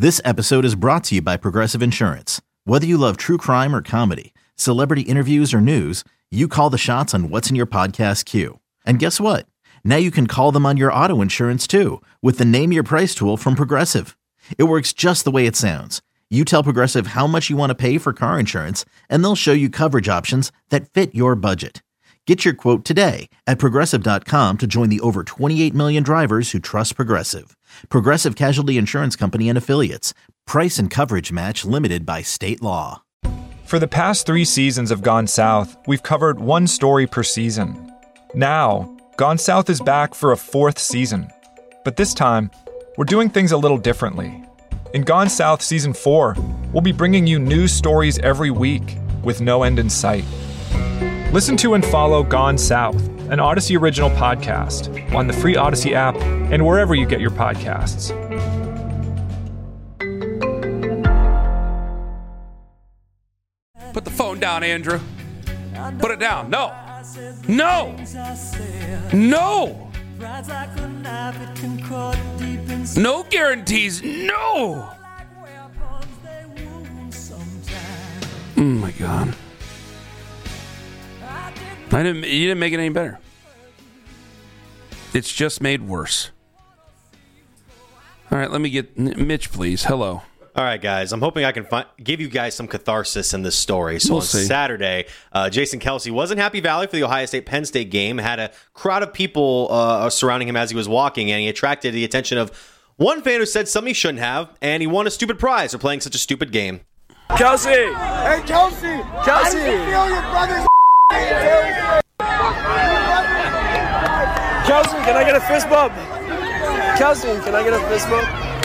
This episode is brought to you by Progressive Insurance. Whether you love true crime or comedy, celebrity interviews or news, you call the shots on what's in your podcast queue. And guess what? Now you can call them on your auto insurance too with the Name Your Price tool from Progressive. It works just the way it sounds. You tell Progressive how much you want to pay for car insurance, and they'll show you coverage options that fit your budget. Get your quote today at Progressive.com to join the over 28 million drivers who trust Progressive. Progressive Casualty Insurance Company and Affiliates. Price and coverage match limited by state law. For the past 3 seasons of Gone South, we've covered one story per season. Now, Gone South is back for a 4th season. But this time, we're doing things a little differently. In Gone South Season 4, we'll be bringing you new stories every week with no end in sight. Listen to and follow Gone South, an Odyssey original podcast, on the free Odyssey app and wherever you get your podcasts. Put the phone down, Andrew. Put it down. No. No. No. No guarantees. No. Oh my God. You didn't make it any better. It's just made worse. All right, let me get Mitch, please. Hello. All right, guys. I'm hoping I can give you guys some catharsis in this story. So We'll on see. Saturday, Jason Kelce was in Happy Valley for the Ohio State-Penn State game, had a crowd of people surrounding him as he was walking, and he attracted the attention of one fan who said something he shouldn't have, and he won a stupid prize for playing such a stupid game. Kelce! Hey, Kelce! How do you feel your brother's Kelce, can I get a fist bump? Kelce, can I get a fist bump?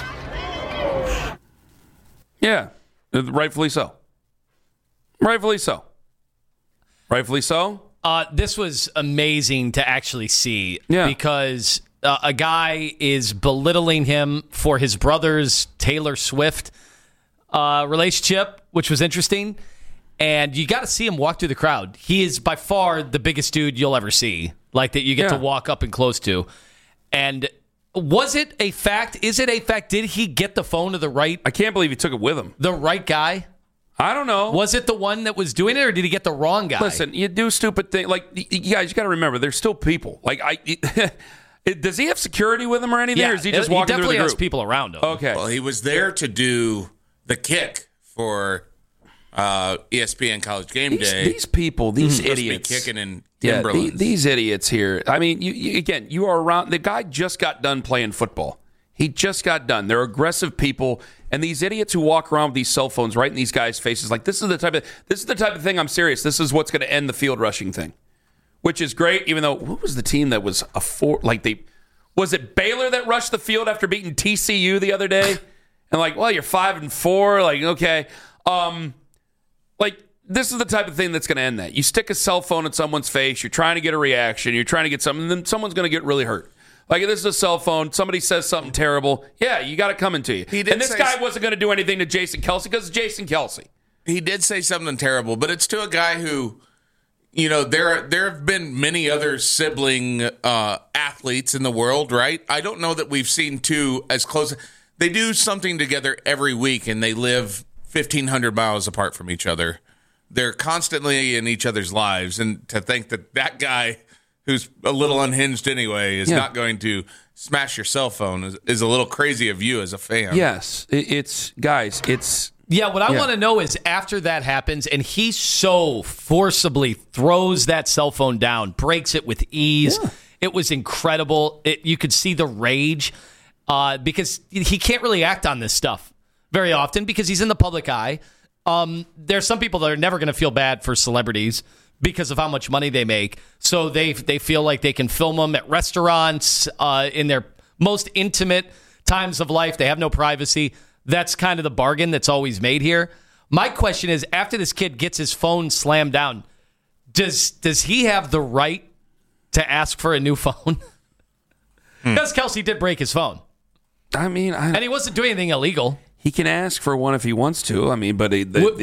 Yeah, rightfully so. Rightfully so. Rightfully so. This was amazing to actually see because a guy is belittling him for his brother's Taylor Swift relationship, which was interesting. And you got to see him walk through the crowd. He is by far the biggest dude you'll ever see, like that you get to walk up and close to. And was it a fact? Is it a fact? Did he get the phone to the right? I can't believe he took it with him. The right guy? I don't know. Was it the one that was doing it, or did he get the wrong guy? Listen, you do stupid things. Like, you guys, you got to remember, there's still people. Like, does he have security with him or anything, or is he just walking through the group? He definitely has people around him. Okay. Well, he was there to do the kick for ESPN College Game Day. These people, these idiots. Be kicking in Timberlands. These idiots here. I mean, you are around. The guy just got done playing football. He just got done. They're aggressive people, and these idiots who walk around with these cell phones right in these guys' faces, like this is the type of thing. I'm serious. This is what's going to end the field rushing thing, which is great. Even though, what was the team that was was it Baylor that rushed the field after beating TCU the other day? And like, well, you're 5-4. Like, okay. Like, this is the type of thing that's going to end that. You stick a cell phone in someone's face, you're trying to get a reaction, you're trying to get something, and then someone's going to get really hurt. Like, this is a cell phone, somebody says something terrible, yeah, you got it coming to you. And this guy wasn't going to do anything to Jason Kelce because it's Jason Kelce. He did say something terrible, but it's to a guy who, you know, there have been many other sibling athletes in the world, right? I don't know that we've seen two as close. They do something together every week, and they live 1,500 miles apart from each other. They're constantly in each other's lives, and to think that guy who's a little unhinged anyway is not going to smash your cell phone is a little crazy of you as a fan. Yes, it's what I want to know is after that happens and he so forcibly throws that cell phone down, breaks it with ease. It was incredible. You could see the rage because he can't really act on this stuff very often because he's in the public eye. There's some people that are never going to feel bad for celebrities because of how much money they make. So they feel like they can film them at restaurants in their most intimate times of life. They have no privacy. That's kind of the bargain that's always made here. My question is, after this kid gets his phone slammed down, does he have the right to ask for a new phone? Because Kelce did break his phone. I mean, and he wasn't doing anything illegal. He can ask for one if he wants to. I mean, but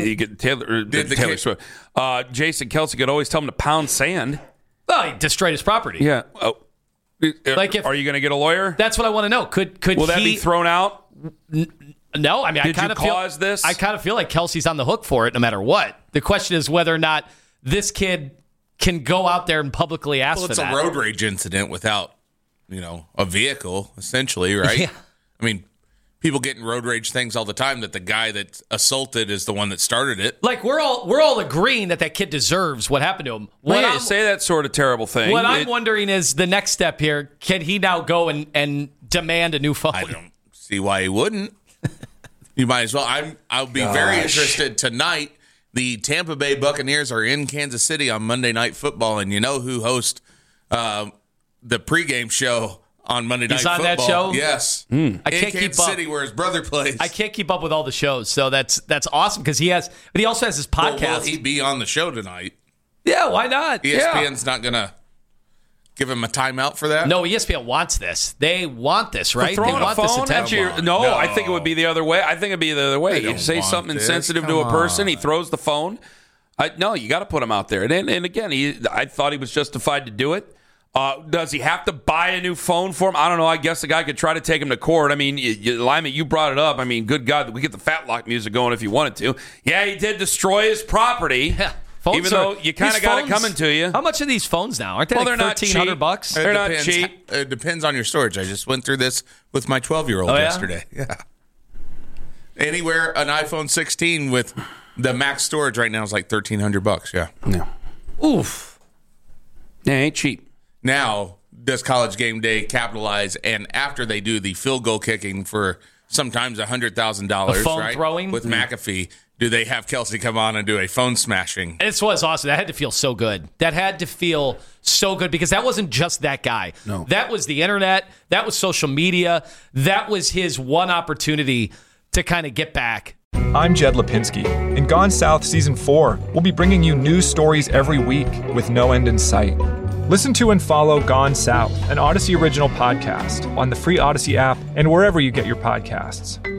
Taylor Swift. Jason Kelce could always tell him to pound sand. Oh, he destroyed his property. Yeah. Oh. Like, are you going to get a lawyer? That's what I want to know. Could Will that be thrown out? No, I mean, Did I kind you of feel cause this? I kind of feel like Kelsey's on the hook for it, no matter what. The question is whether or not this kid can go out there and publicly ask for that. Well, it's a road rage incident without, a vehicle, essentially, right? Yeah. I mean, people get in road rage things all the time that the guy that assaulted is the one that started it. Like we're all agreeing that kid deserves what happened to him. You say that sort of terrible thing. What I'm wondering is the next step here. Can he now go and demand a new phone? I don't see why he wouldn't. You might as well. I'll be very interested tonight. The Tampa Bay Buccaneers are in Kansas City on Monday Night Football, and you know who hosts the pregame show on Monday Night Football? He's on that show? Yes. I in can't keep Kansas up. City, where his brother plays. I can't keep up with all the shows, so that's awesome because but he also has his Well, podcast. will he be on the show tonight? Yeah, why not? ESPN's not going to give him a timeout for that? No, ESPN wants this. They want this, right? They Throwing a want this phone at attention. you? No, I think it would be the other way. I think it'd be the other way. They You don't say want something this. insensitive to a person, he throws the phone. No, you got to put him out there. And again, I thought he was justified to do it. Does he have to buy a new phone for him? I don't know. I guess the guy could try to take him to court. I mean, Lyman, you brought it up. I mean, good God, we get the Fat Lock music going if you wanted to. Yeah, he did destroy his property. Yeah. Even though you kind of got it coming to you. How much are these phones now? Aren't they Well, like they're not cheap. $1,300? They're not cheap. It depends on your storage. I just went through this with my 12-year-old Oh, yeah? yesterday. Yeah. Anywhere an iPhone 16 with the max storage right now is like $1,300. Yeah. Yeah. Oof. Yeah, ain't cheap. Now, does College Game Day capitalize? And after they do the field goal kicking for sometimes $100,000, The phone right? throwing? With McAfee, do they have Kelsey come on and do a phone smashing? This was awesome. That had to feel so good. That had to feel so good because that wasn't just that guy. No. That was the internet. That was social media. That was his one opportunity to kind of get back. I'm Jed Lipinski. In Gone South Season 4, we'll be bringing you news stories every week with no end in sight. Listen to and follow Gone South, an Odyssey original podcast, on the free Odyssey app and wherever you get your podcasts.